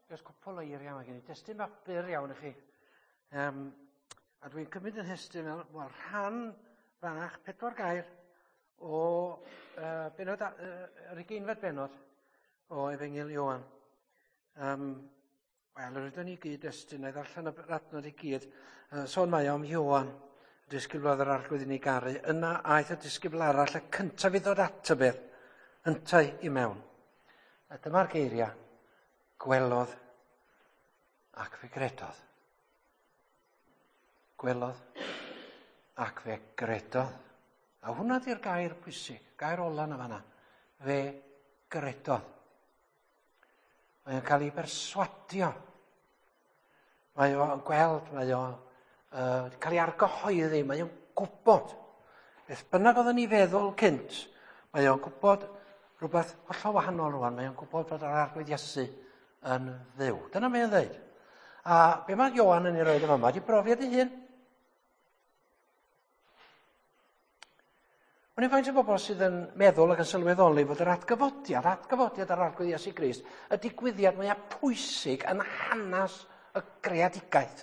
Jyst cwpl o eiriau mae gen i. Destun bapur iawn i chi. A dwi'n cymryd yn hestyn fel rhan fanach 4 gair o benod, yr 20 benod o Efengyl Ioan. Wel, yr ydyn ni gyd destun, neu ddarllen yr adnod i gyd. Sôn mae am Ioan, disgyblodd yr arglwydd i ni garu. Yna aeth y disgybl arall, y cyntaf i ddod at y beth, yntau i mewn. A dyma'r geiriau. Gwelodd ac fe gredodd. Gwelodd ac fe gredodd. A hwnna di'r gair pwysig, gair ola na fanna. Fe gredodd. Mae'n cael ei berswadio. Mae o'n gweld, mae o'n cael ei argyhoeddi, mae o'n gwybod. Beth bynnag oedden ni feddwl cynt, mae o'n gwybod rhywbeth hollol wahanol rwan. Mae o'n gwybod bod yr arglwydd Iesu yn dduw. Dyna mae'n dweud. A be mae Ioan yn ei roed yma? Mae di brofiad ei hun. Ond i'n faint o bobl sydd yn meddwl ac yn sylweddoli bod yr atgyfodiad yr arglwydd Iesu Grist, y digwyddiad mwyaf pwysig yn hanes y greadigaeth.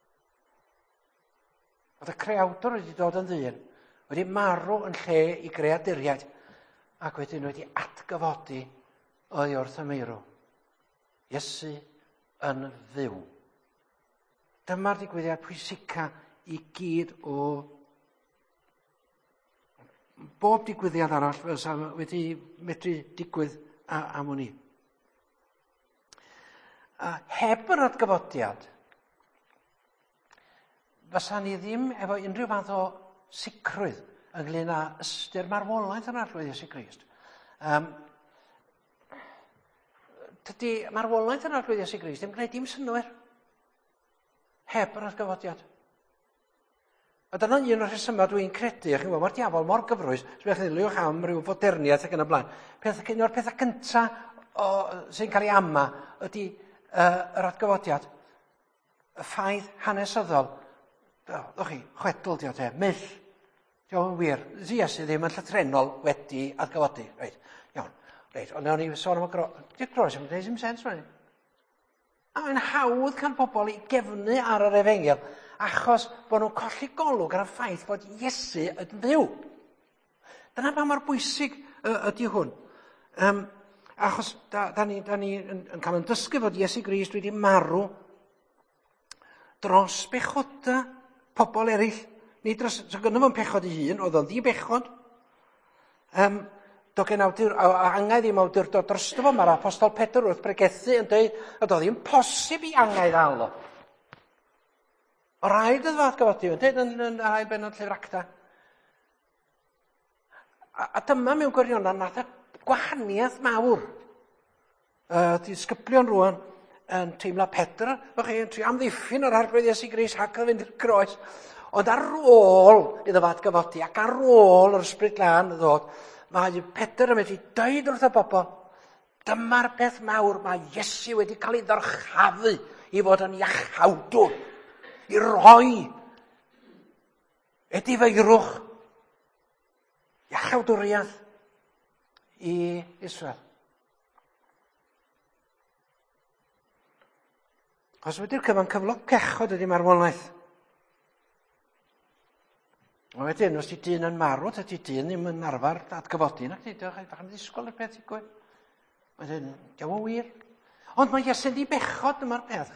Oedd y creawdwr wedi dod yn ddyn, wedi marw yn lle i greaduriaid, ac wedyn wedi atgyfodi o'i wrth y meirw. Iesu yn dduw. Dyma'r digwyddiad pwysica i gyd o bob digwyddiad arall fysa wedi medru digwydd am hwnni. Heb yr atgyfodiad, fysa ni ddim efo unrhyw fath o sicrwydd ynglŷn â ystyr marwolaeth yr arglwydd Iesu Grist. Dydy marwolaeth yr arglwydd Iesu Grist ddim gwneud dim synnwyr heb yr atgyfodiad. A dyna un o'r rhesymau dwi'n credu, a chi'n gwybod, mae'r diafol mor gyfrwys, sbechdiliwch am ryw fodernïaeth ac yn y blaen. Un o'r pethau cyntaf sy'n cael ei ama ydy yr atgyfodiad. Y ffaith hanesyddol. Doch chi, chwedl di o te, myth. Diolch yn wir. Iesu ddim yn llythrennol wedi atgyfodi. Reit, iawn. Reit, ond nawn ni sôn am y di'r groes yn gwneud dim sens fan. A mae'n hawdd can pobl i gefnu ar yr Efengyl achos bod nhw'n colli golwg ar y ffaith bod Iesu yn dduw. Dyna pa mor bwysig ydy hwn. Achos da ni yn cael yn dysgu fod Iesu Grist wedi marw dros bechoda pobl eraill. Nid dros, so gynnu fo'n pechod ei hun, oedd o'n ddibechod. Dogen angau ddim awdurdod drosto fo, mae'r apostol Pedr wrth bregethu yn dweud, oedd o ddim posib i angau ddal o. O rhaid y fath gyfodi, yn dweud yn rhai benod llyfr Acta. A dyma mewn gwirionedd nath y gwahaniaeth mawr. Di sgyblion rwan yn teimlo Pedr, yn tri amddiffyn yr arglwydd Iesu Grist ac yn fynd i'r groes. Ond ar ôl iddo fath gyfodi, ac ar ôl yr ysbryd glân ddod, mae Pedr yn medru dweud wrth y bobl, dyma'r beth mawr, mae Iesu wedi cael ei ddyrchafu i fod yn iachawdwr, i roi edifeirwch, iachawdwriaeth i Israel. Os wedi'r cyflog pechod ydy marwolaeth. A wedyn, os di dyn yn marw, dydy dyn ddim yn arfer atgyfodi. Nac di, ddech yn ddisgwyl y peth i gweud. Wedyn, diaw o wir. Ond mae Iesu'n di bechod yma'r peth.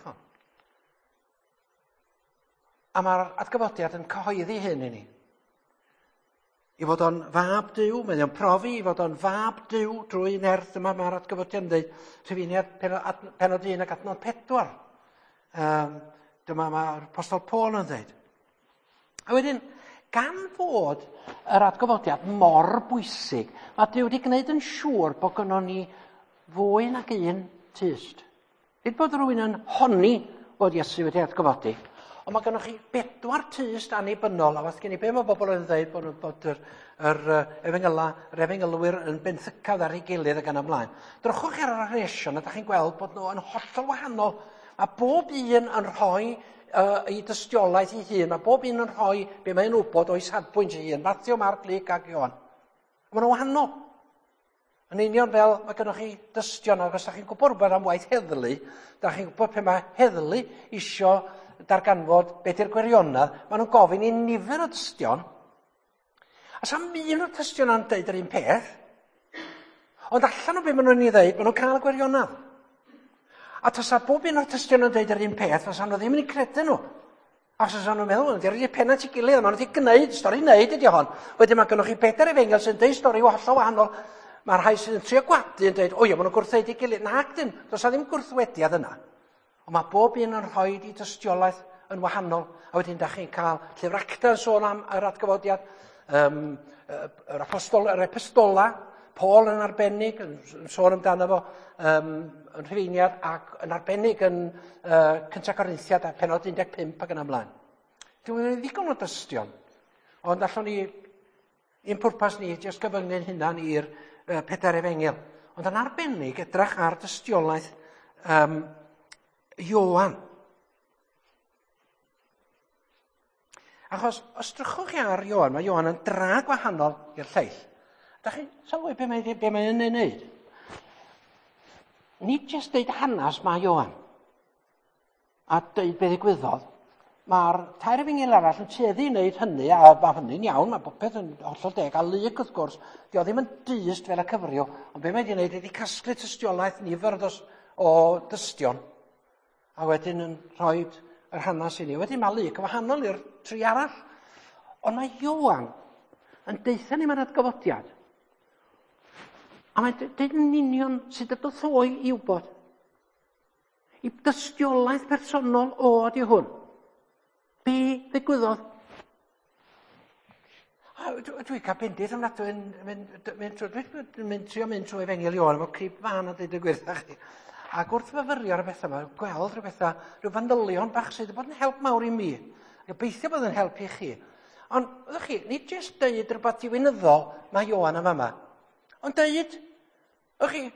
A mae'r atgyfodiad yn cyhoeddi hyn i ni. I fod o'n fab Duw, mae o'n profi i fod o'n fab Duw drwy nerth yma mae'r atgyfodiad yn dweud. Trefiniad penod 1 ac adnod 4. Dyma mae'r apostol Paul yn dweud. A wedyn, gan fod yr atgyfodiad mor bwysig, mae Duw wedi gwneud yn siŵr bod gynnon ni fwy nag un tyst. Nid bod rhywun yn honni bod Iesu wedi atgyfodi, ond mae gennych chi 4 tyst annibynnol, a fath gen i be mae bobl yn dweud bod yr efengylwyr yn benthycaf ar ei gilydd ac yn ymlaen. Drychwch ar yr arnesion, a da chi'n gweld bod nhw yn hollol wahanol. Mae bob un yn rhoi i dystiolaeth ei hun. Mae bob un yn rhoi be mae'n wybod o'i sadbwynt ei hun. Matthew, Mark, Luke ac Ioan. Mae nhw'n wahanol. Yn union fel mae gennych chi dystion, ac os da chi'n gwybod rhywbeth am waith heddlu, da chi'n gwybod pe mae heddlu isio darganfod beth yw'r gwirionedd, maen nhw'n gofyn i nifer o dystion. A sa'n un o'r dystion yn dweud yr un peth, ond allan o beth maen nhw'n ei ddeud, maen nhw'n cael y gwirionedd. A tasa bob un o'r dystion yn dweud yr un peth, fysa nhw ddim yn ei credu nhw. A fysa nhw'n meddwl, ydy'r un pennant i gilydd, maen nhw wedi gwneud, stori wneud ydi hon. Wedyn mae gennych chi Pedair Efengyl sy'n dweud stori hollol wahanol. Mae'r rhai sydd yn trio gwadu yn dweud, o ia, maen nhw'n gwrthweud i gilydd. Nac dyn, does ddim gwrthwediad yna. Ond mae bob un yn rhoi i dystiolaeth yn wahanol. A wedyn da chi'n cael llyfr Acta yn sôn am yr atgyfodiad, yr epistola, Paul yn arbennig, yn sôn amdano fo, yn Rhufeiniad, ac yn arbennig yn Cynta Corinthiad, a pennod 15 ac yn ymlaen. Dwi'n ddigon o dystion, ond allwn ni, un pwrpas ni, jyst gyfyngu'n hunan i'r Pedair Efengyl. Ond yn arbennig edrych ar dystiolaeth Ioan. Achos, os drychwch chi ar Ioan, mae Ioan yn dra gwahanol i'r lleill. Da chi'n sylwi be mae'n ei wneud? Nid jyst deud hanes mae Ioan, a deud be ddigwyddodd. Mae'r Tair Efengyl arall yn tueddu i wneud hynny, a mae hynny'n iawn, mae popeth yn hollol deg, a lyg wrth gwrs, di o ddim yn dyst fel y cyfrio, ond be mae wedi wneud ydy casglu tystiolaeth nifer o dystion, a wedyn yn rhoi yr hanes i ni. Wedyn mae lyg yn wahanol i'r tri arall, ond mae Ioan yn deitha ni mewn atgyfodiad. A mae'n deud yn union sydd y dothoi i wybod. I dystiolaeth personol oed i hwn. Be ddigwyddodd? Dwi'n cael bendith am nad dwi'n mynd trwy Efengyl Ioan efo crib fan a dweud y gwirth. Ac wrth fyfyrio ar y bethau yma, gweld rhyw fanylion bach sydd wedi bod yn help mawr i mi. Gobeithio bod yn help i chi. Ond, ydych chi, nid jyst deud rhywbeth diwynyddol mae Ioan am yma. Ond deud, ydych chi,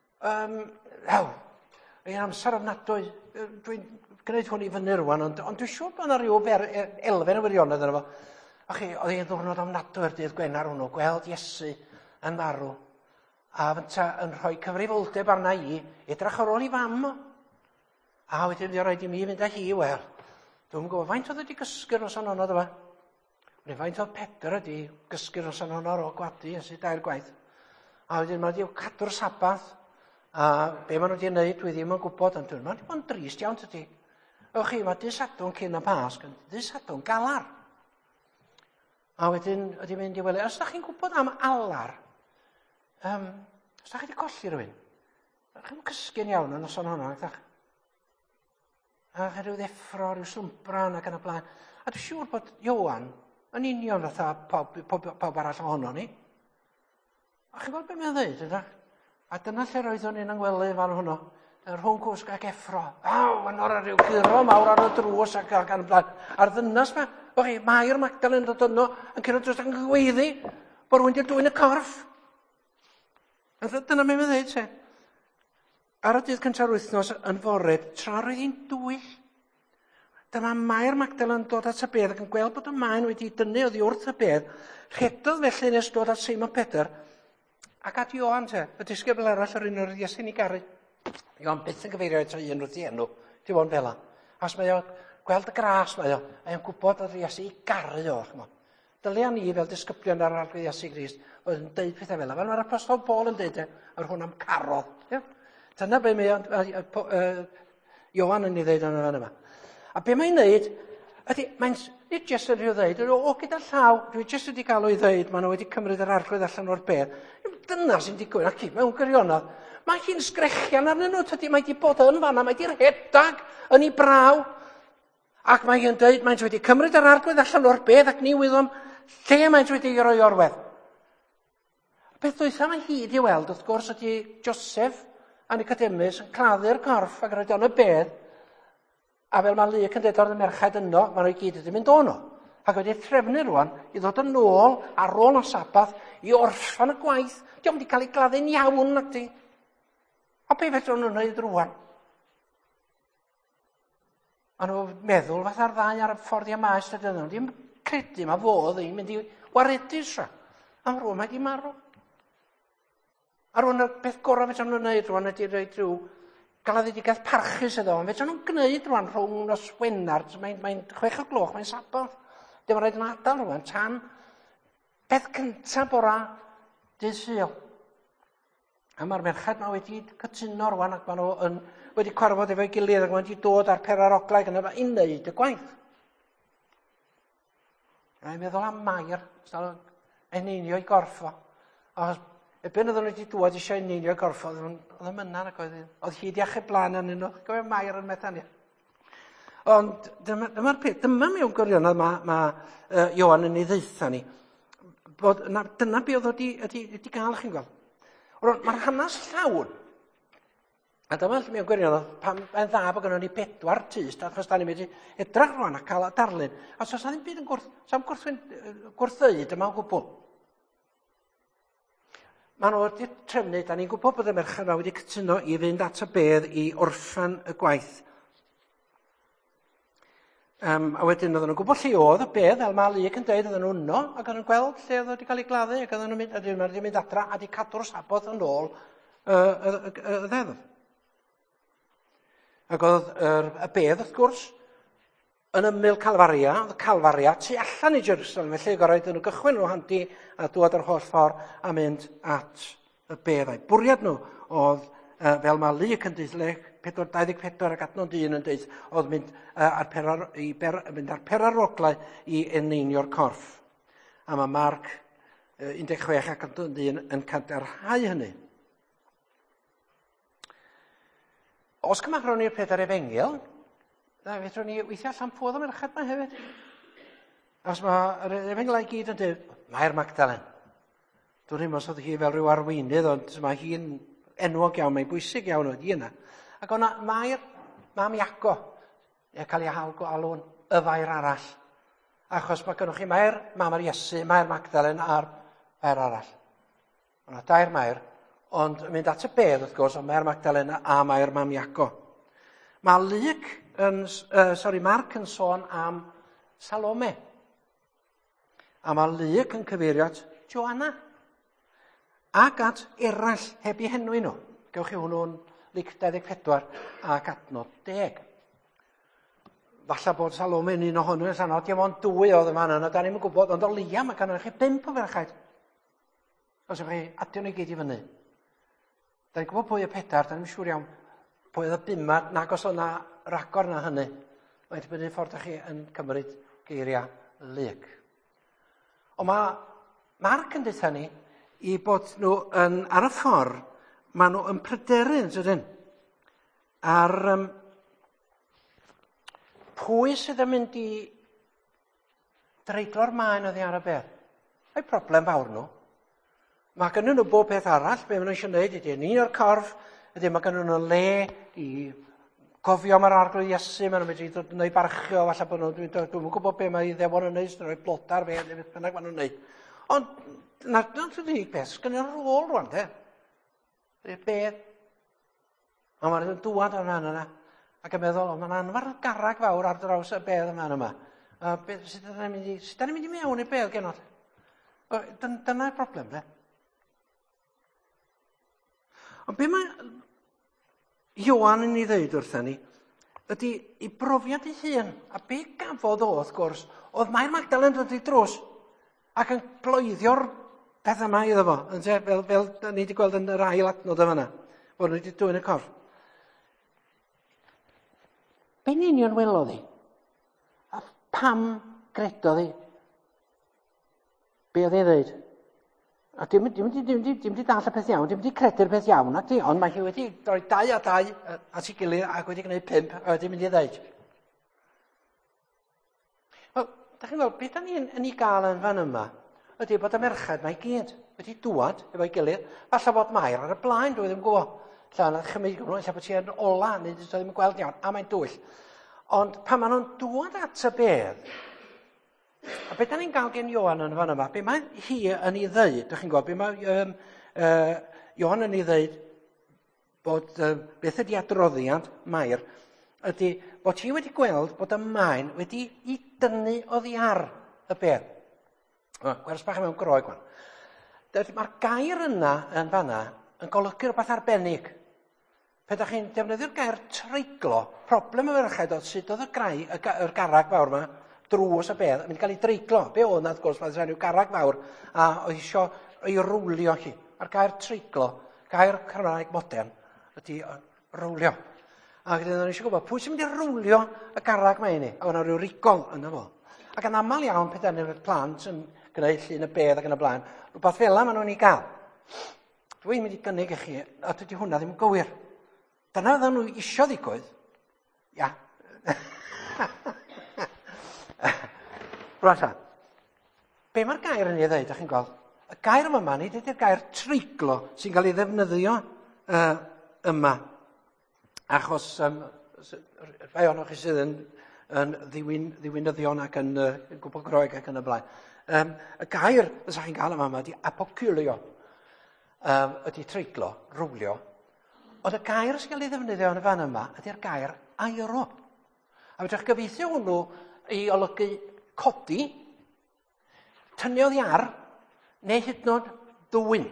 ein amser ofnadwy, dwi'n gwneud hwn i fyny rwan, ond dwi'n siŵr bod yna rhyw elfen o wirionedd yna fo. Ydych chi, oedd ein ddwrnod ofnadwy'r dydd Gwener hwnnw, gweld Iesu yn marw, a fynta yn rhoi cyfrifoldeb arna i, edrych ar ôl i fam o. A wedyn wedi rhaid i mi fynd â hi, wel, dwi'n gwybod faint oedd wedi gysgu'r nos anonod yma. Neu faint oedd Pedr wedi gysgu'r nos anonod o gwadu Iesu dair gwaith. A wedyn mae wedi cadw'r sabath, a be maen nhw wedi wneud, dwi ddim yn gwybod, ond dwi'n wedi bod yn drist iawn tydi. Ewch chi, mae dysadwn cyn y Pasg yn dysadwn galar. A wedyn ydi mynd i weld, os da chi'n gwybod am alar, os da chi wedi colli rhywun, da chi'n cysgu'n iawn yn noson hwnna, ydych? A chi rhyw ddeffro, rhyw swmbran ac yn y blaen. A dwi'n siŵr bod Ioan yn union fatha pawb arall ohono ni. A chi'n gweld beth mae'n dweud, ydych? A dyna lle roeddwn ni'n yngwelu fan hwnnw. Rhwng cwsg ac effro. Aw, yn o'r rhyw giro mawr ar y drws ac yn y blaen. A'r ddynas ma, o chi, Mair Magdalen yn dod yno, yn cyrraedd drws ac yn gweiddi bod rhywun wedi dwy'n y corff. A dyna mae'n dweud, se. Ar y dydd cyntaf wythnos yn fored, tra roedd hi'n dwyll. Dyma Mair Magdalen yn dod at y bedd ac yn gweld bod y maen wedi dynnu oddi wrth y bedd. Rhedodd felly nes dod at Seimon Pedr. Ac at Ioan, te, y disgybl arall yr un o'r Iesu'n ei garu. Ioan byth yn gyfeirio eto un wrth i enw. Dim ond fel la. As mae o gweld y gras mae o, a yn gwybod oedd Iesu ei garu o. Dylia ni fel disgyblion ar arglwydd Iesu Grist oedd yn deud pethau fel yna. Fel mae'r apostol Paul yn deud ar hwn am carodd. Dyna be mae Ioan yn ei ddeud yn yma. A be mae'n dweud, mae'n nid jyst yn rhyw ddeud, o gyda llaw, dwi jyst wedi cael o'i ddeud, maen nhw wedi cymryd yr arglwydd allan o'r bedd. Dyna sy'n digwydd, ac mewn gwirionedd. Mae hi'n sgrechian arnyn nhw, tydi, mae wedi bod yn fanna, mae wedi rhedag yn ei braw. Ac mae hi'n dweud, mae'n wedi cymryd yr arglwydd allan o'r bedd ac ni wyddom lle mae'n wedi roi orwedd. Beth dwytha mae hi wedi weld, wrth gwrs, ydy Joseph a Nicodemus yn claddu'r corff ac yn rhoi o'n y bedd. A fel mae Luc yn dweud o'r merched yno, maen nhw i gyd wedi mynd o'n nhw. Ac wedi trefnu rwan i ddod yn ôl ar ôl o sabath i orffan y gwaith. Diolch wedi cael ei gladdu'n iawn nacdi. A be fedrwn nhw'n gwneud rwan? Maen nhw meddwl fatha'r ddau ar y ffordd i maes dydyn nhw. Ddim credu mae fodd i'n mynd i waredu sra. Am rwan mae di marw. A rwan y beth gorau fedrwn nhw'n gwneud rwan ydy rhaid rhyw galafedigaeth parchus iddo. Fedrwn nhw'n gwneud rwan rhwng nos Wenar, mae'n 6 o'r gloch, mae'n Saboth. Dim rhaid yn adael rwan, tan beth cyntaf bora dydd Sul. A mae'r merched yma wedi cytuno rwan ac maen nhw wedi cwarfod efo'i gilydd ac maen wedi dod ar Peraroglau gyda i wneud y gwaith. Mae'n meddwl am Mair, eneinio i gorffo. Ebyn oedden nhw wedi dod eisiau eneinio i gorffo, oedd y mynnan ac oedd hyd i achub blaen yn nhw. Gofio Mair yn Methania. Ond dyma'r peth, dyma mewn gwirionedd mae Ioan yn ei ddeitha ni. Dyna be oedd wedi gael, chi'n gweld. Mae'r hanes llawn, a dyma mewn gwirionedd, pan yn dda bod gynnon ni 4 tyst, achos da ni'n mynd i edrych rwan a cael y darlun. A so, sa'n ddim byd yn gwrthweud yma o gwbl. Maen nhw wedi trefnu, da ni'n gwybod bod y merched yma wedi cytuno i fynd at y bedd i orffan y gwaith. A wedyn oedden nhw'n gwybod lle oedd y bedd, fel mae Luc yn dweud, oedden nhw'n uno, ac oedden nhw'n gweld lle oedd wedi cael ei gladdu, ac oedden nhw'n mynd adra, a di cadw'r Saboth yn ôl y ddeddf. Ac oedd y bedd, wrth gwrs, yn ymyl Calfaria, oedd y Calfaria tu allan i Jerusalem, felly gorau nhw gychwyn nhw handi a dod yr holl ffordd a mynd at y beddau. Bwriad nhw oedd, fel mae Luc yn dweud, 4:24 ac adnod 1 yn dweud, oedd mynd ar Peraroglau i eneinio'r corff. A mae Marc 16 ac adnod 1 yn cadarnhau hynny. Os cymarwn ni'r Pedair Efengyl, fedrwn ni weithio allan pwodd o merched yma hefyd. Os mae'r Efengylau i gyd yn dweud, Mair Magdalen. Dwi'n ddim os oedd hi fel rhyw arweinydd, ond mae hi'n enwog iawn, mae'n bwysig iawn oedd hi yna. Ac o'na Mair, mam Iago, cael ei alw'n y fair arall. Achos mae gennych chi Mair, mam ar Iesu, Mair Magdalen a'r fair arall. O'na 2 Mair, ond mynd at y bedd, wrth gwrs, o Mair Magdalen a Mair mam Iago. Mae Marc yn sôn am Salome. A mae Luc yn cyfeirio at Joanna. Ac at eraill heb eu henwi nhw. Gewch chi hwnnw'n Luc 24 ac adnod 10. Falla bod Salome yn un ohonyn nhw'n sanodd, dim ond 2 oedd yma yna, da ni'n gwybod, ond o Lia mae gannoch chi 5 o ferchaid. Os ywch chi adio nhw i gyd i fyny. Da ni'n gwybod pwy y 4, da ni'n siŵr iawn pwy oedd y 5, nag os o'na ragor na hynny. Mae'n dibynnu ffordd chi yn cymryd geiriau Luc. Ond mae Marc yn dweud hynny i bod nhw ar y ffordd, maen nhw yn pryderu, dydyn, ar pwy sydd yn mynd i dreiglo'r maen oddi ar y bedd. Mae'n problem fawr nhw. Mae gennyn nhw bob peth arall, be maen nhw eisiau gwneud, ydy yn un o'r corff, ydy mae gennyn nhw le i gofio mae'r arglwydd Iesu, maen nhw'n mynd i ddod yn ei barchio, falle bod nhw, dwi'n gwybod be mae i ddewon yn neud, rhoi blodar, beth bynnag maen nhw'n neud. Ond, na'n unig beth, gennyn nhw'n rôl rwan, de. Bedd. A mae'n dŵad o'r man yna. Ac yn meddwl, mae'n anfar garreg fawr ar draws y bedd yma yma. Sut da ni'n mynd i mewn i'r bedd genod? Dyna'r broblem, de. Ond be mae Ioan yn ei ddeud wrthyn ni, ydy ei brofiad ei hun, a be gafodd o, wrth gwrs, oedd Mair Magdalen dod i drws, ac yn bloeddio'r peth yma iddo fo, fel ni wedi gweld yn yr ail adnod yma yna, bod nhw wedi dwy'n y corff. Be'n union welodd hi? A pam gredodd hi? Be oedd ei ddeud? A dim wedi dall y peth iawn, dim wedi credu'r peth iawn, ond mae hi wedi rhoi 2 a 2 at ei gilydd ac wedi gwneud 5 a wedi mynd i ddeud. Wel, da chi'n gweld, beth da ni'n ei gael yn fan yma, ydy bod y merched mae gyd wedi dŵad efo'i gilydd, falle bod Mair ar y blaen, dwi ddim yn gwybod. Lla yna chymryd nhw, lle bod ti yn ola, neu ddim yn gweld iawn, a mae'n dwyll. Ond pan maen nhw'n dŵad at y bedd, a beth da ni'n gael gen Ioan yn fan yma, be mae hi yn ei ddeud, ydych chi'n gwybod, be mae Ioan yn ei ddeud bod beth ydy adroddiad Mair, ydy bod hi wedi gweld bod y maen wedi i dynnu oddi ar y bedd. Gwers bach mewn groeg gwan. Mae'r gair yna yn fanna yn golygu rhywbeth arbennig. Pe da chi'n defnyddio'r gair treiglo, problem y ferched oedd sut oedd y garreg fawr yma, drws y bedd, yn mynd i gael ei dreiglo. Be oedd na, wrth gwrs, mae'n rhyw garreg fawr, a oedd eisiau ei rwlio chi. A'r gair treiglo, gair Cymraeg modern, ydy rwlio. A gyda nhw'n eisiau gwybod, pwy sy'n mynd i rwlio y garreg mae ni? A yna rhyw rigol yna fo. Ac yn aml iawn, pe da ni'r plant yn gwneud llun y bedd ac yn y blaen, rhywbeth fel yma maen nhw'n ei gael. Dwi'n mynd i gynnig i chi, a dydy hwnna ddim yn gywir. Dyna oedden nhw isio ddigwydd. Ia. Rwan ta. Be mae'r gair yn ei ddweud, ydych chi'n gweld? Y gair yma, nid ydy'r gair treiglo sy'n cael ei ddefnyddio yma. Achos, rhai o'n chi sydd yn ddiwinyddion ac yn gwbl groeg ac yn y blaen. Y gair ydych chi'n cael yma ydy apocylio. Ydy treiglo, rwlio. Ond y gair sy'n cael ei ddefnyddio yn y fan yma ydy'r gair airo. A fedrwch gyfeithio hwnnw i olygu codi, tynnu oddi ar, neu hyd yn oed ddwyn.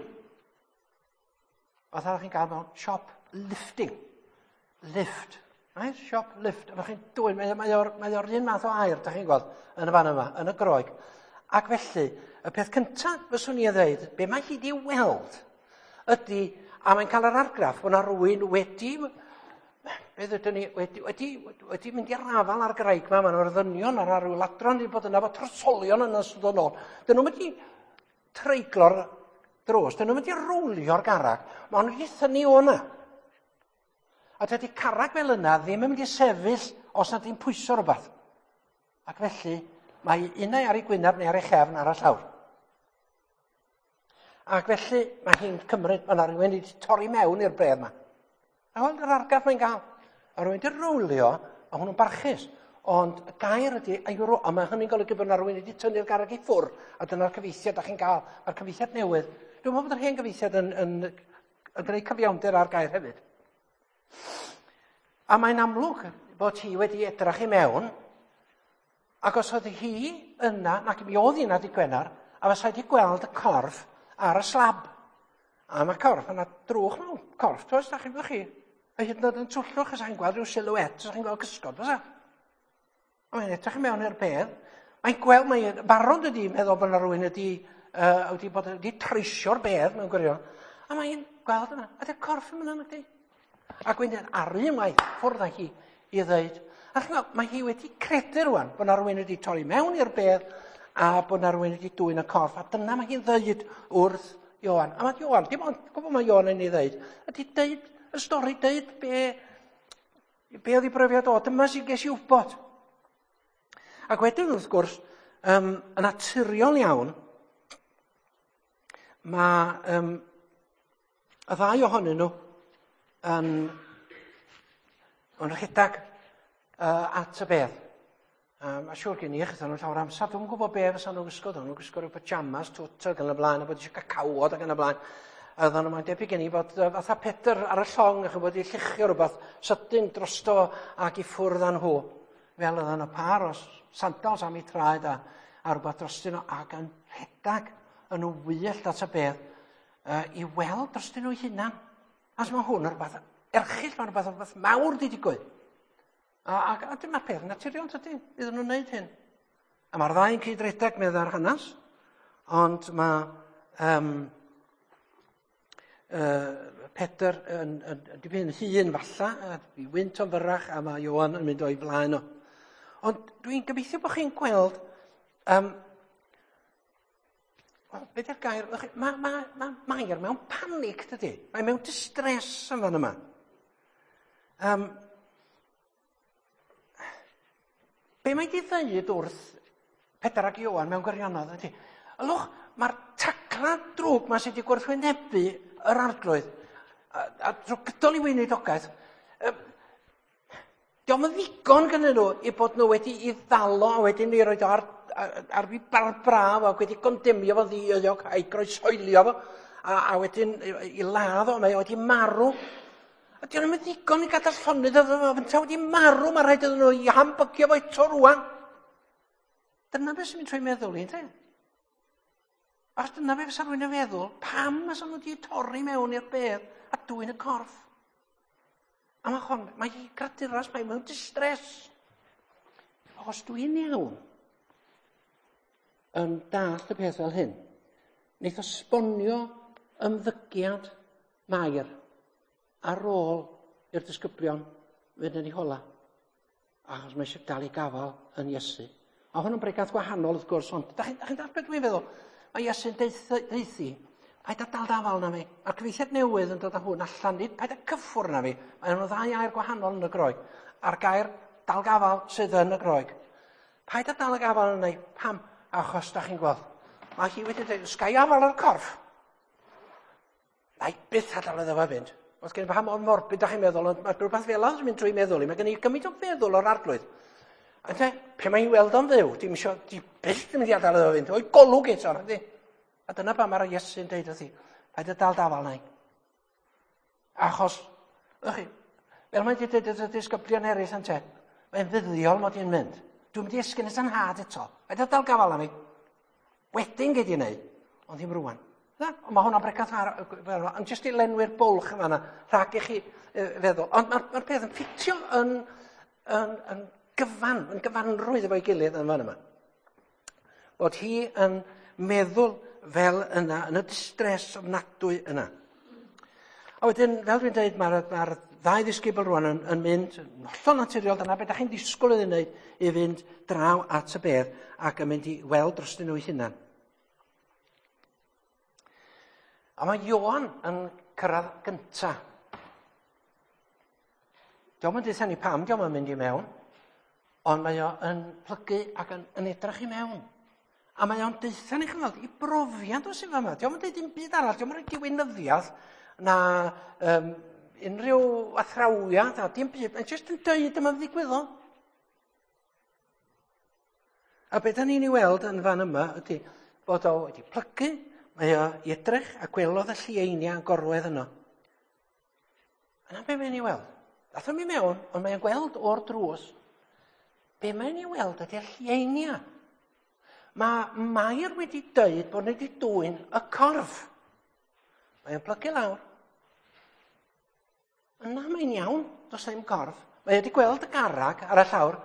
Oedd chi'n cael mewn shop lifting. Lift. Right? Shop lift. Efo chi'n dwyn, mae o'r un math o air, da chi'n gweld, yn y fan yma, yn y groeg. Ac felly, y peth cyntaf fyswn i ddweud, be mae hi wedi weld, ydy, a mae'n cael yr argraff bod yna rhywun wedi mynd i'r afal ar graig yma, mae'n o'r ddynion ar ryw ladron wedi bod yna fo trysolion yn ystod o nôl. Dyn nhw'n mynd i treiglo'r drws, dyn nhw'n mynd i rwlio'r garreg, mae nhw wedi thynnu o yna. A dydy carreg fel yna ddim yn mynd i sefyll os nad yw'n pwyso rhywbeth. Ac felly, mae unau ar ei gwyneb neu ar ei chefn ar y llawr. Ac felly, mae hi'n cymryd, mae yna rhywun wedi torri mewn i'r bredd yma. A hwn yr argraff mae'n gael. A rhywun wedi rwlio, a hwnnw'n barchus. Ond y gair ydy airo, a mae hynny'n golygu bod yna rhywun wedi tynnu'r garreg i ffwr, a dyna'r cyfeithiad da chi'n cael, a'r cyfeithiad newydd. Dwi'n meddwl bod yr hen gyfeithiad yn gwneud cyfiawnder ar gair hefyd. A mae'n amlwg bod hi wedi edrach i mewn, ac os oedd hi yna, nac mi oedd yna di Gwener, a fes wedi gweld y corff ar y slab. A mae corff yna drwch mewn corff, toes, da chi'n gweld chi? A hyd yn oed yn twllwch, os chi'n gweld rhyw silhouette, os chi'n gweld cysgod, fes. A mae'n edrych i mewn i'r bedd. Mae'n gweld, mae'n barod ydi, meddwl bod yna rhywun wedi treisio'r bedd mewn gwirion. A mae'n gweld yna, a dy'r corff yma yna, ydi. Ac wedyn arru ymaith, ffwrdd â hi i ddweud. A chi'n gweld, mae hi wedi credu rwan bod yna rhywun wedi torri mewn i'r bedd a bod yna rhywun wedi dwyn y corff. A dyna mae hi'n dweud wrth Ioan. A mae Ioan, dim ond, gwybod mae Ioan yn ei ddweud, ydy dweud y stori, dweud be oedd ei brofiad o. Dyma sy'n ges i wybod. Ac wedyn, wrth gwrs, yn naturiol iawn, mae y ddau ohonyn nhw yn rhedag at y bedd. Mae'n siŵr gen i eich nhw'n llawer amser. Dwi'n gwybod be fysa nhw'n gwisgo. Nhw'n gwisgo rhyw pyjamas, twt ac yn y blaen, a bod eisiau cacawod ac yn y blaen. A oedden nhw, mae'n debyg gen i bod fatha Peter ar y llong, ac yn bod i lluchio rhywbeth sydyn drosto ac i ffwrdd â nhw. Fel oedden nhw par o sandals am ei traed a rhywbeth drostyn nhw, ac yn rhedag yn wyllt at y bedd i weld drostyn nhw eu hunan. As mae hwn yn rhywbeth erchill, mae'n rhywbeth mawr di digwydd. A dyma'r peth naturiol tydi, iddyn nhw'n wneud hyn. A mae'r ddau'n cydredeg medda'r hanes, ond mae Peter yn dipyn hun falla, i wynt o'n fyrrach, a mae Ioan yn mynd o'i flaen o. Ond dwi'n gobeithio bod chi'n gweld, beth yw'r gair? Mae Mair mewn panig, dydy. Mae mewn distress yn fan yma. Be mae di ddeud wrth Peter ac Ioan mewn gwirionedd ydy? Ylwch, mae'r tacla drwg ma sydd wedi gwrthwynebu yr arglwydd, a drwy gydol i weinidogaeth, diolch yn ddigon gyda nhw i bod nhw wedi i ddalo a wedyn i roed o ar fi braf a wedi condemnio fo ddieuog a'i groesoelio fo a wedyn i ladd o, mae wedi marw. A diolch yn ddigon i gadael llonydd efo fo, fynt wedi marw, mae rhaid iddyn nhw i hambygio fo eto rwan. Dyna beth sy'n mynd trwy meddwl i, ydyn? Os dyna fe fysa rhywun yn feddwl, pam fysa nhw wedi torri mewn i'r bedd a dwy'n y corff? A mae hi graduras, mae mewn distress. Os dwi'n iawn yn dall y peth fel hyn, wneith esbonio ymddygiad Mair ar ôl i'r disgyblion fynd yn ei hola. Achos mae eisiau dal i gafal yn Iesu. A hwn yn bregaeth gwahanol wrth gwrs, ond da chi'n dall beth dwi'n feddwl? Mae Iesu'n deithi, paid â dal dafal na fi. A'r cyfeithiad newydd yn dod â hwn allan, nid paid â cyffwr na fi. Mae yna ddau air gwahanol yn y groeg. A'r gair dalgafal sydd yn y groeg. Paid â dal y gafal yna i, pam? Achos da chi'n gweld. Mae hi wedi dweud, sgai afal yr corff. Mae byth adael iddo fe fynd. Os gen i fa mor morbid, da chi'n meddwl, ond mae rhywbeth fel yna'n mynd drwy meddwl i. Mae gen i gymryd o feddwl o'r arglwydd. A pe mae'n weld o'n fyw, di byth yn mynd i adael iddo fe fynd. O'i golwg eto, ydy. A dyna pa mae'r Iesu'n deud wrthi. Paid â dal dafal na i. Achos, fel mae'n dweud y disgyblion eraill yn te, mae'n fyddiol mod i'n mynd. Dwi'n mynd i esgyn yn had eto. Paid â dal gafal na mi. Wedyn gei di wneud, ond ddim rwan. Ond mae hwnna'n bregaeth ond jyst i lenwi'r bwlch yma, rhag i chi feddwl. Ond mae'r peth yn ffitio yn gyfanrwydd efo'i gilydd yn fan yma. Bod hi yn meddwl fel yna, yn y distress ofnadwy yna. A wedyn, fel dwi'n dweud, mae'r ddau ddisgybl rwan yn mynd, hollol naturiol dyna, beth ydych chi'n disgwyl iddyn nhw i fynd draw at y bedd ac yn mynd i weld drostyn nhw eu hunan. A mae Ioan yn cyrraedd gynta. Diolch yn dweud ni pam, diolch yn mynd i mewn, ond mae o yn plygu ac yn edrych i mewn. A mae o'n deitha ni chyfnod i brofiad o sy'n fama. Diolch yn dweud dim byd arall, diolch yn rhaid i weinyddiaeth na unrhyw athrawiad, a dim byd, mae'n jyst yn dweud yma'n ddigwyddol. A beth da ni'n ei weld yn fan yma ydy bod o wedi plygu, mae o i edrych a gwelodd y llieinia yn gorwedd yno. Yna be mae'n ei weld? Dath o'n mi mewn, ond mae'n gweld o'r drws. Be mae'n ei weld ydy'r llieinia. Mae Mair wedi dweud bod ni wedi dwyn y corff. Mae'n plygu lawr. Yna mae'n iawn, does ddim corff. Mae wedi gweld y garreg ar y llawr.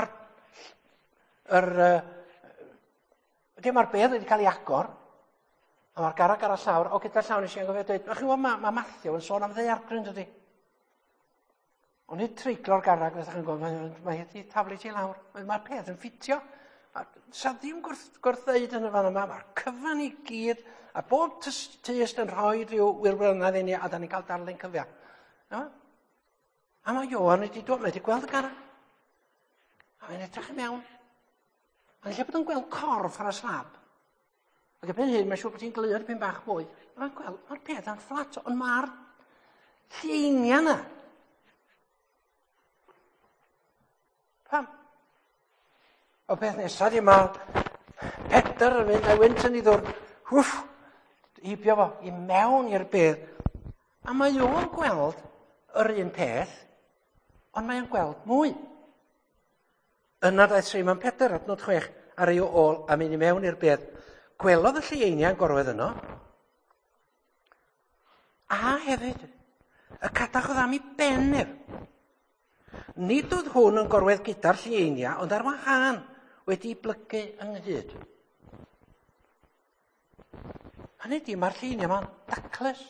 Mae'r bedd wedi cael ei agor. A mae'r garreg ar y llawr, o gyda llawn eisiau gofio dweud, chi'n gwybod, mae Matthew yn sôn am ddaeargryn, dydy. Ond nid treiglo'r garreg, mae wedi taflu ti lawr. Mae'r peth yn ffitio. Sa ddim gwrthdeud yn y fan yma, mae'r cyfan i gyd, a bob tyst yn rhoi rhyw wirwyrnedd i ni, a da ni'n cael darlun cyfia. No? A mae Ioan wedi dod, mae wedi gweld y garreg. A mae'n edrych i mewn. Mae'n lle bod yn gweld corff ar y slab. Ac erbyn hyn, mae'n siŵr bod hi'n glir pyn bach mwy. Mae'n gweld, mae'r peth yn fflat, ond mae'r lleinia yna. Pam? O beth nesaf di mae Peter yn mynd, a'i wynt yn ei ddwrn, hibio fo, i mewn i'r bedd. A mae o'n gweld yr un peth, ond mae'n gweld mwy. Yna daeth Simon Peter, adnod 6, ar ei ôl a mynd i mewn i'r bedd. Gwelodd y lleienia yn gorwedd yno. A hefyd, y cadach oedd am ei benef. Nid oedd hwn yn gorwedd gyda'r lleienia, ond ar wahân wedi blygu ynghyd. Hynny di, mae'r lleienia yma'n daclus.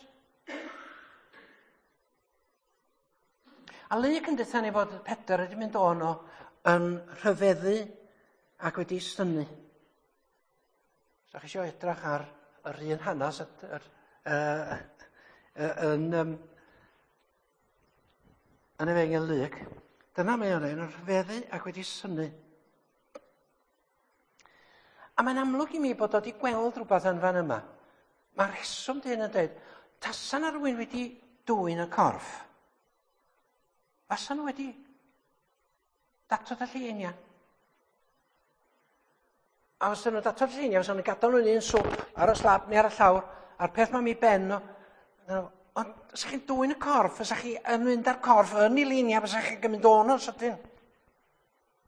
A lyg yn dytha ni fod Peter wedi mynd ono yn rhyfeddu ac wedi stynu. So chi eisiau edrych ar yr un hanes yn efengyl lyg. Dyna mae o'n ein rhyfeddu ac wedi synu. A mae'n amlwg i mi bod o wedi gweld rhywbeth yn fan yma. Mae'r rheswm dyn yn dweud, tasan ar rywun wedi dwyn y corff, fasan nhw wedi datod y lleienia. A os ydyn nhw'n datod lleinia, os ydyn nhw'n gadael nhw'n un swp ar y slab neu ar y llawr, a'r peth mae'n mi ben nhw. Ond os chi'n dwyn y corff, os chi yn mynd ar corff yn ei linia, os chi'n gymryd o'n o'r sydyn.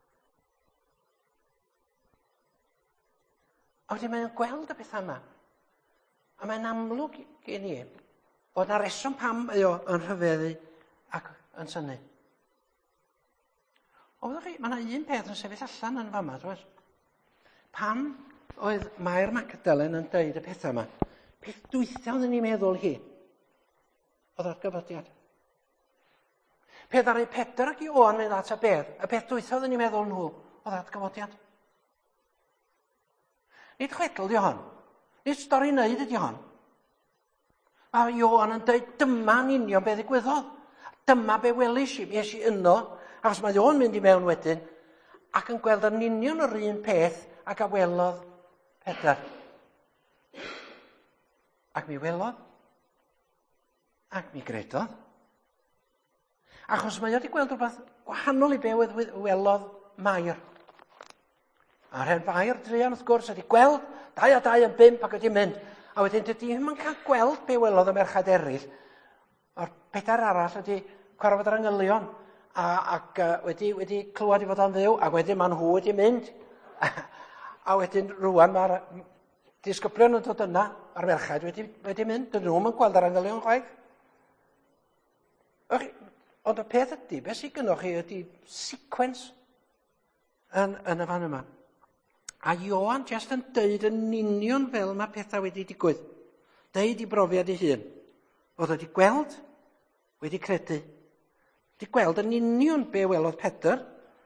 A wedyn mae'n gweld y beth yma. A mae'n amlwg gen ni bod yna reswm pam mae o yn rhyfeddu ac yn synnu. Mae yna un peth yn sefyll allan yn fama, dwi'n pam oedd Mair Magdalen yn deud y pethau yma? Peth dwytha oedden ni'n meddwl hi oedd atgyfodiad. Peth ar ei Pedr ac Ioan mynd at y bedd, y peth dwytha oedden ni'n meddwl nhw oedd atgyfodiad. Nid chwedl di hon, nid stori wneud ydi hon. Mae Ioan yn deud dyma'n union be ddigwyddodd. Dyma be welis i, es i yno, achos mae o'n mynd i mewn wedyn, ac yn gweld yn union yr un peth ac a welodd Pedr. Ac mi welodd, ac mi gredodd. Achos mae o wedi gweld rhywbeth gwahanol i be welodd Mair. A'r hen Mair druan wrth gwrs wedi gweld 2 a 2 yn 5 ac wedi mynd. A wedyn dydy ddim yn cael gweld be welodd y merched eraill. O'r 4 arall wedi cwarfod yr angylion ac wedi clywed i fod o'n fyw, ac wedyn mae nhw wedi mynd. A wedyn rwan mae'r disgyblion yn dod yna, a'r merched wedi mynd, dyn nhw'n gweld yr angylion chwaith. Ond y peth ydy, beth sy'n gynnwch chi ydy sequence yn y fan yma. A Ioan jyst yn deud yn union fel mae pethau wedi digwydd. Deud i brofiad ei hun. Oedd wedi gweld, wedi credu. Wedi gweld yn union be welodd Pedr.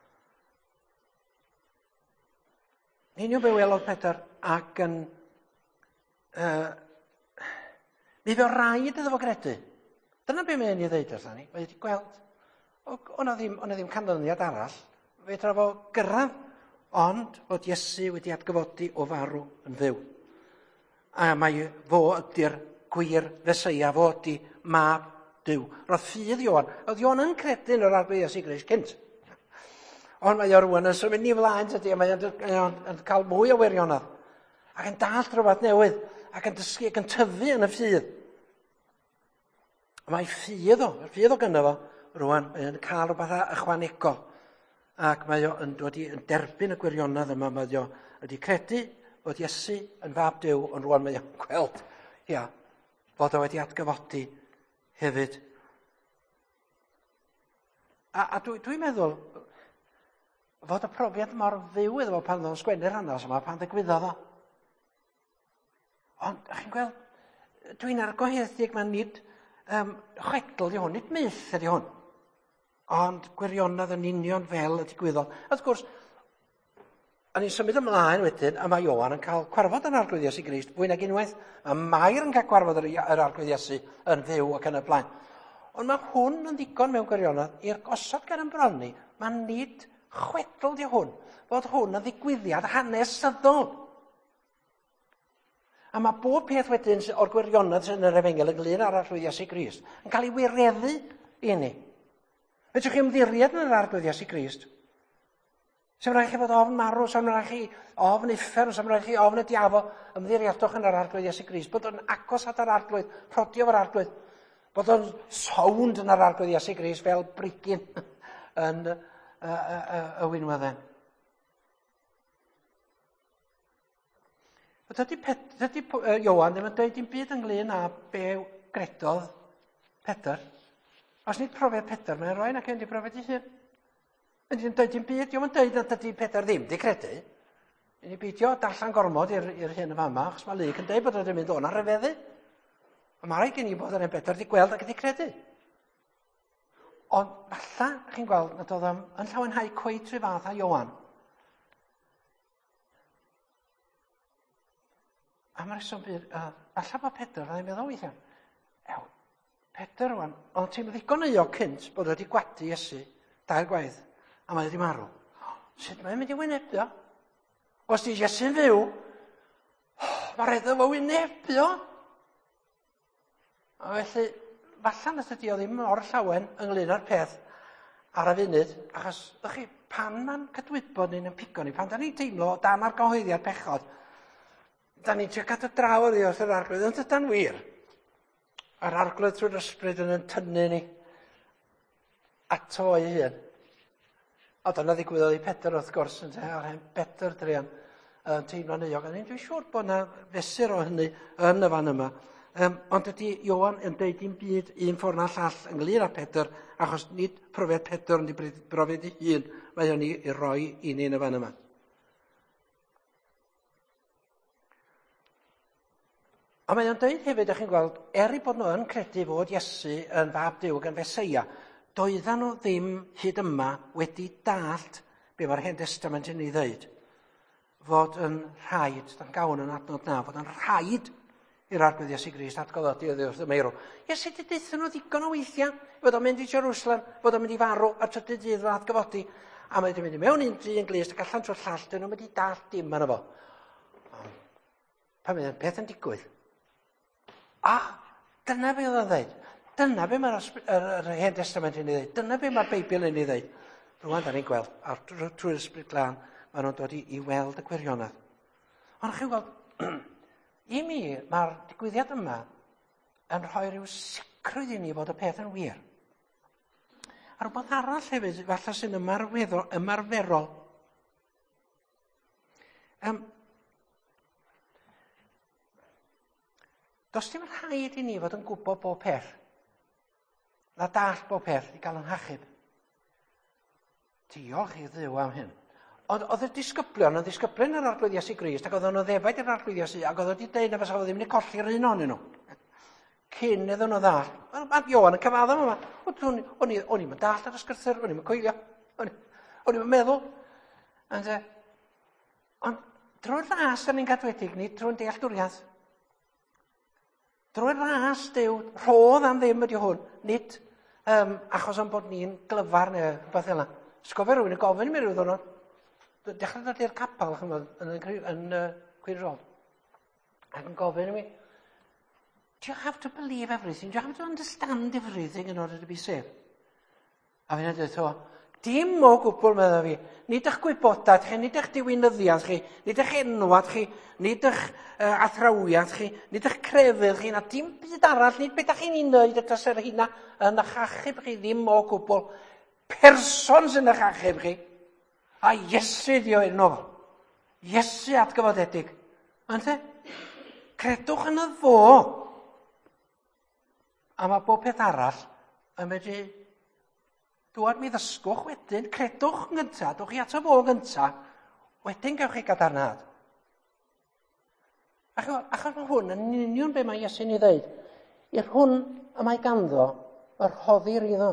Union be welodd Pedr ac yn... mi fe rhaid iddo fo credu. Dyna be mae'n ei ddeud wrthyn ni. Mae wedi gweld. O'na ddim canlyniad arall. Fedra fo gyrraedd, ond fod Iesu wedi atgyfodi o farw yn fyw. A mae fo ydy'r gwir Feseia, fo ydy mab Duw. Roedd ffydd Ioan. Oedd Ioan yn credu yn yr arglwydd Iesu Grist cynt. Ond mae o rwan yn symud ni flaen, tydi, a mae o'n cael mwy o wirionadd. Ac yn dallt rhywbeth newydd, ac yn dysgu, ac yn tyfu yn y ffydd. Mae ffydd o gynno fo, rwan, mae'n cael rhywbeth ychwanegol. Ac mae o yn derbyn y gwirionadd yma, mae o wedi credu bod Iesu yn fab Duw, ond rwan mae o'n gweld, bod o wedi atgyfodi hefyd. A dwi'n meddwl fod y profiad mor fyw iddo fo pan ddo'n sgwennu'r hanes yma, pan ddigwyddodd o. Ond, chi'n gweld, dwi'n argohedig mae nid chwedl di hwn, nid myth ydi hwn. Ond gwirionadd yn union fel y digwyddodd. Wrth gwrs, a ni'n symud ymlaen wedyn, a mae Ioan yn cael cwarfod yn arglwydd Iesu Grist, fwy nag unwaith. Mae Mair yn cael cwarfod yr arglwydd Iesu yn fyw ac yn y blaen. Ond mae hwn yn ddigon mewn gwirionadd i'r gosod gan ymbroni. Mae nid chwedl di hwn, fod hwn yn ddigwyddiad hanesyddol. A mae bob peth wedyn o'r gwirionadd sy'n yr Efengel ynglyn â'r arglwydd Iesu Grist yn cael ei wireddu i ni. Fedrwch chi ymddiried yn yr arglwydd Iesu Grist. Sa'n rhaid chi fod ofn marw, sa'n rhaid chi ofn uffern, sa'n rhaid chi ofn y diafol, ymddiriedwch yn yr arglwydd Iesu Grist. Bod o'n agos at yr arglwydd, prodio fo'r arglwydd. Bod o'n sownd yn yr arglwydd Iesu Grist fel brigyn yn y Winwedden. Dydy Ioan ddim yn dweud dim byd ynglyn â be gredodd Pedr. Os nid profiad Pedr, mae'n rhoi ac yn di profiad ei hun. Yn ddim dweud dim byd, diolch yn dweud na dydy Pedr ddim di credu. Yn ei beidio darllen gormod i'r hyn y fama, achos mae Luc yn dweud bod o'n mynd o'na rhyfeddu. Mae rhaid gen i bod yn Pedr di gweld ac wedi credu. Ond falla, chi'n gweld, nad oedd yn llawenhau coet rhyw fath a Ioan. A mae'r reswm byd, falla bod Pedr, a ddim meddwl weithiau, Pedr rwan, ond ti'n ddigon euog cynt bod wedi gwadu Iesu 2 gwaith, a mae wedi marw. Sut mae'n mynd i wynebio? Os di Iesu'n fyw, mae rhaid o wynebio. A felly, falla nad ydi o ddim mor llawen ynglyn â'r peth ar y funud, achos, ydych chi, pan mae'n cydwybod ni'n pigo ni, pan da ni'n teimlo dan ar gyhoeddiad pechod, da ni'n trio cadw draw oddi wrth yr arglwydd, ond yda'n wir. Yr arglwydd trwy'r ysbryd yn tynnu ni ato o'i hun. A dyna ddigwyddodd i Pedr wrth gwrs, yn hen Pedr drian teimlo'n euog. A dwi'n siŵr bod yna fesur o hynny yn y fan yma. Ond ydy Ioan yn deud dim byd un ffordd na llall ynglyn â Pedr, achos nid profiad Pedr yn brofiad ei hun, mae o'n i roi i ni yn y fan yma. Ond mae o'n dweud hefyd, ych chi'n gweld, i bod nhw yn credu fod Iesu yn fab Duw gan Feseia, doeddan nhw ddim hyd yma wedi dallt be mae'r Hen Testament yn ei ddweud. Fod yn rhaid, dan gawn yn adnod na, fod yn rhaid i'r arglwydd Iesu Grist atgoddodi wrth y meirw. Iesu di deithio nhw ddigon o weithiau, fod o'n mynd i Jerusalem, fod o'n mynd i farw ar trydydd dydd yn atgyfodi, a mae wedi mynd i mewn un dri yn glist ac allan trwy'r llall, dyn nhw'n mynd i dallt dim yna fo. Pan mae'n peth yn digwydd. A dyna be oedd o'n dweud. Dyna be mae'r Hen Testament yn ei ddweud. Dyna be mae'r Beibl yn ei ddweud. Rwan, da ni'n gweld, trwy'r Ysbryd Glân, maen nhw'n dod i weld y gwirionedd. Ond chi'n gweld, i mi, mae'r digwyddiad yma yn rhoi rhyw sicrwydd i ni fod y peth yn wir. A rhywbeth arall hefyd, falle sy'n ymarferol. Does dim rhaid i ni fod yn gwybod bob peth. Na dall bob peth i gael yn hachub. Diolch i Dduw am hyn. Ond oedd y disgyblion yn ddisgyblion yr arglwydd Iesu Grist, ac oedd nhw ddefaid i'r arglwydd Iesu, ac oedd wedi dweud na fes oedd ddim wedi colli'r un ohonyn nhw. Cyn iddyn nhw ddall. Mae Ioan yn cyfadda yma. O'n i'n mynd dall ar ysgyrthyr, o'n i'n mynd coelio. O'n i'n mynd meddwl. Ond drwy'r ras yn ein gadwedig ni, drwy'n dealltwriaeth. Drwy'r ras Duw, rhodd am ddim ydi hwn, nid achos am bod ni'n glyfar neu rhywbeth fel yna. Sgofio rhywun yn gofyn i mi ryw ddwrnod, dechrau dod i'r capel yn Queen's Road. Ac yn gofyn i mi, do you have to believe everything? Do you have to understand everything in order to be saved? A fi'n dweud, dim o gwbl meddwl fi, nid eich gwybodaeth chi, nid eich diwinyddiaeth chi, nid eich enwad chi, nid eich athrawiad chi, nid eich crefydd chi, na dim byd arall, nid beth chi'n ei wneud y taser hynna yn eich achub chi ddim o gwbl. Person sy'n eich achub chi, a Iesu di o enw fo. Iesu atgyfodedig. Ante? Credwch yn y fo. A mae bob peth arall yn medru dŵad mi ddysgwch wedyn, credwch yn gyntaf, dwch chi ato fo gyntaf, wedyn gewch chi gadarnhad. Achos mae hwn yn union be mae Iesu'n ei ddeud. I'r hwn y mae ganddo, yr hoddir iddo.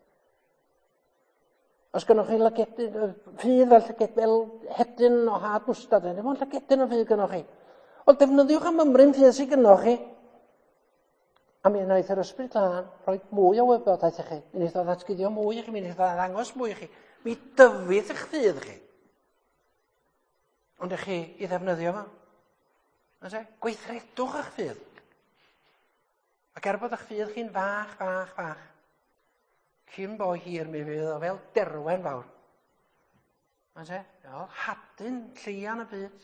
Os gynnwch chi lygedyn, ffydd fel hedyn o had mwstad, dim ond lygedyn o ffydd gynnwch chi. Ond defnyddiwch am ymryn ffydd sydd gynnwch chi. A mi wnaeth yr Ysbryd Glân rhoi mwy o wybodaeth i chi. Mi wnaeth o ddatguddio mwy i chi, mi wnaeth o ddangos mwy i chi. Mi dyfydd eich ffydd chi. Ond ych chi i ddefnyddio fo. Gweithredwch eich ffydd. Ac er bod eich ffydd chi'n fach. Cyn bo hir mi fydd o fel derwen fawr. Hadyn lleian y byd.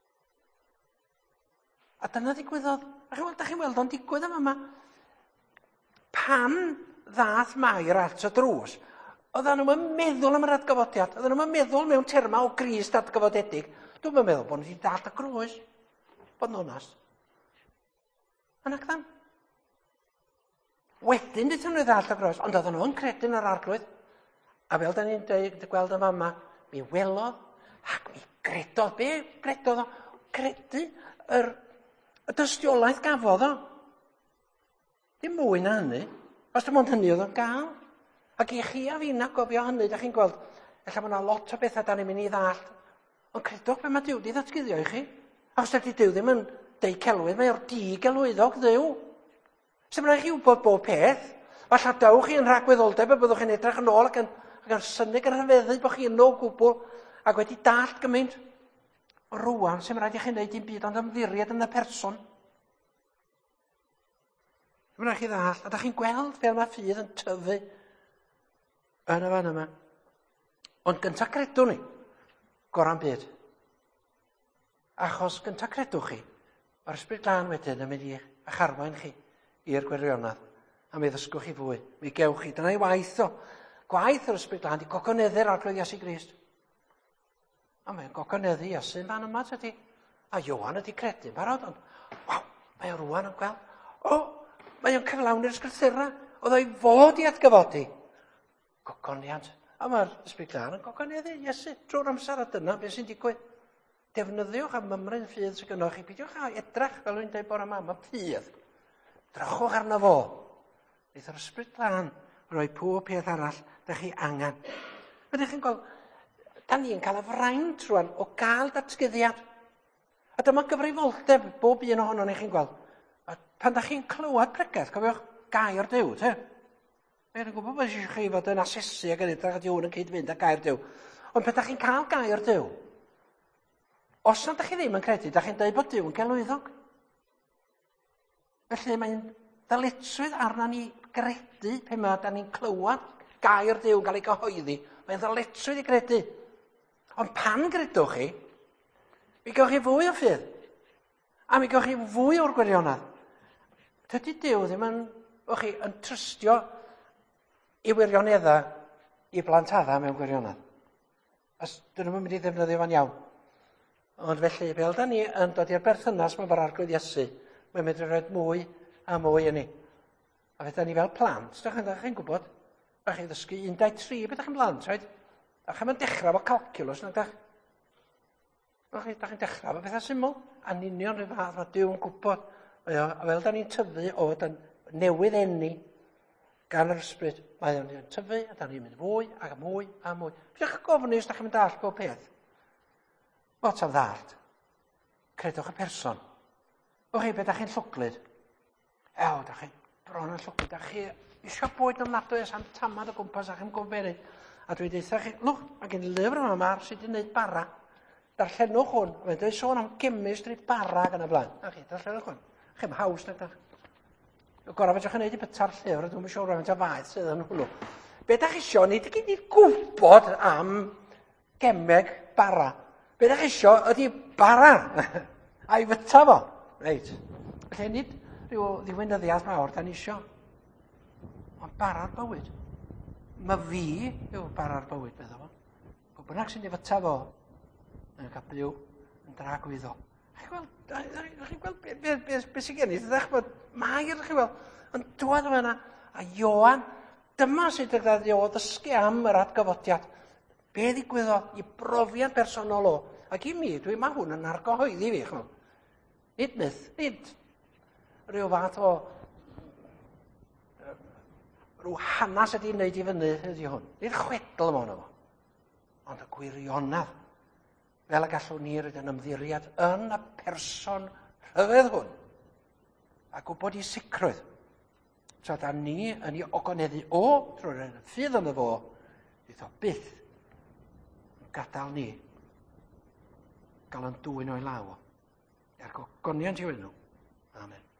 A dyna ddigwyddodd. Da chi'n weld o'n digwydd am yma. Pan ddath Mair at y drws, oedden nhw'n meddwl am yr atgyfodiad. Oedden nhw'n meddwl mewn terma o Grist atgyfodedig. Dwi'n meddwl bod nhw wedi dalt y grwys. Bod nhw'n onas. Yn acdan. Wedyn dydyn nhw ddalt y grwys, ond oedden nhw'n credu'n yr arglwydd. A fel da ni'n gweld am yma, mi welodd ac mi gredodd. Be gredodd o? Credu y dystiolaeth gafodd o. Dim mwy na hynny. Os dim ond hynny oedd o'n gael. Ac i chi a fi'n gofio hynny, da chi'n gweld, ella mae yna lot o bethau da ni'n mynd i ddallt. Ond credwch be mae Duw wedi ddatguddio i chi. Achos dydy Duw ddim yn deud celwydd, mae o'r digelwyddog Dduw. Sef rhaid chi wybod bob peth. Falle dawch chi yn rhagweddoldeb a byddwch chi'n edrych yn ôl ac yn synnig yn rhyfeddu bod chi'n o gwbl ac wedi dallt gymaint. Rwan, sy'n rhaid i chi'n neud dim byd ond ymddiried yn y person. Sy'n rhaid i chi ddall, a da chi'n gweld fel mae ffydd yn tyfu yn y fan yma. Ond gyntaf credw ni, goran byd. Achos gyntaf credwch chi, mae'r Ysbryd Glân wedyn yn mynd i'ch arwain chi i'r gwirionedd. A mi ddysgwch chi fwy, mi gewch chi. Dyna ei waith o. Gwaith yr Ysbryd Glân di gogoneddu'r arglwydd Iesu Grist. A mae'n gogoneddu Iesu'n fan yma, tydi. A Ioan ydi credu, barod, ond, waw, mae o rwan yn gweld. O, mae o'n cyflawni'r sgrythura, oedd o'i fod i atgyfodi. Gogoniant. A mae'r ysbryd glân yn gogoneddu Iesu drwy'r amser, a dyna beth sy'n digwydd. Defnyddiwch am mymryn ffydd sy'n gynnwch chi. Pidiwch a edrach, fel wy'n dweud bore yma, mae ffydd. Drachwch arno fo. Bydd yr ysbryd glân roi pob peth arall da chi angen. Ydych chi'n gweld, da ni'n cael y fraint rwan o gael datgyddiad. A dyma gyfrifoldeb bob un ohono ni chi'n gweld. A pan da chi'n clywed pregaeth, cofiwch gair Duw, te. Mae'n gwybod bod eisiau chi fod yn asesu ac yn edrych a diwn yn cyd-fynd â gair Duw. Ond pan da chi'n cael gair Duw, os nad ydych chi ddim yn credu, da chi'n dweud bod Duw yn gelwyddog. Felly mae'n ddyletswydd arna ni gredu pe mae da ni'n clywed gair Duw yn cael ei gyhoeddi. Mae'n ddyletswydd i gredu. Ond pan gredwch chi, mi gewch chi fwy o ffydd. A mi gewch chi fwy o'r gwirionedd. Dydy Duw ddim yn trystio i wirioneddau i blantadda mewn gwirionedd. As dyn nhw'n mynd i ddefnyddio fan iawn. Ond felly, fel da ni yn dod i'r berthynas mewn bar arglwydd Iesu, mae'n medru rhoi mwy a mwy i ni. A fe da ni fel plant, da chi'n gwybod, da chi'n ddysgu 1, 2, 3, beth da chi'n blant, oed? Da chi'n dechrau efo calculus, nag da? Da chi'n dechrau efo bethau syml, a'n union rhyw fath, mae Duw yn gwybod. A fel da ni'n tyfu o newydd enni gan yr ysbryd, mae o'n tyfu, a da ni'n mynd fwy a mwy a mwy. Fi'ch gofyn os da chi'n mynd all bob peth. Lot am ddart. Credwch y person. O chi, beth da chi'n llwglyd? Da chi'n bron yn llwglyd. Da chi eisiau bwyd yn ofnadwy ys am tamad o gwmpas a chi'n goferi. A dwi'n deitha chi, lwch, mae gen i lyfr yma mar sydd wedi gwneud bara. Darllenwch hwn. Mae'n dweud sôn am chemistry bara gan y blaen. A chi, darllenwch hwn. Chi'n haws na da. Gorau fedrwch yn gwneud i byta'r llyfr, dwi'n siŵr am y faeth sydd yn hwnnw. Be da chi isio, nid i gyd i gwybod am gemeg bara. Be da chi isio ydi bara. A'i fyta fo. Reit. Felly nid rhyw ddiwynyddiaeth mawr da ni isio. Ond bara'r bywyd. Mae fi yw bara'r bywyd, beth o fo. Pwy bynnag sy'n ei fyta fo yn cael byw yn dragwyddo. Chi'n gweld beth sy'n gen i? Mair, chi'n gweld, yn dod o yna. A Ioan, dyma sydd wedi o ddysgu am yr atgyfodiad. Be ddigwyddodd i brofiad personol o. Ac i mi, mae hwn yn argyhoeddi fi, chi'n gweld. Nid myth, nid rhyw fath o rhyw hanes ydi wneud i fyny ydi hwn. Nid chwedl yma hwnnw. Ond y gwirionedd. Fel y gallwn ni roed yn ymddiriad yn y person rhyfedd hwn. A gwybod i sicrwydd. Tra da ni yn ei ogoneddu trwy'r ffydd yn y fo, bydd o byth yn gadael ni gael yn dwy'n o'i law. A'r gogoniant i wneud nhw. Amen.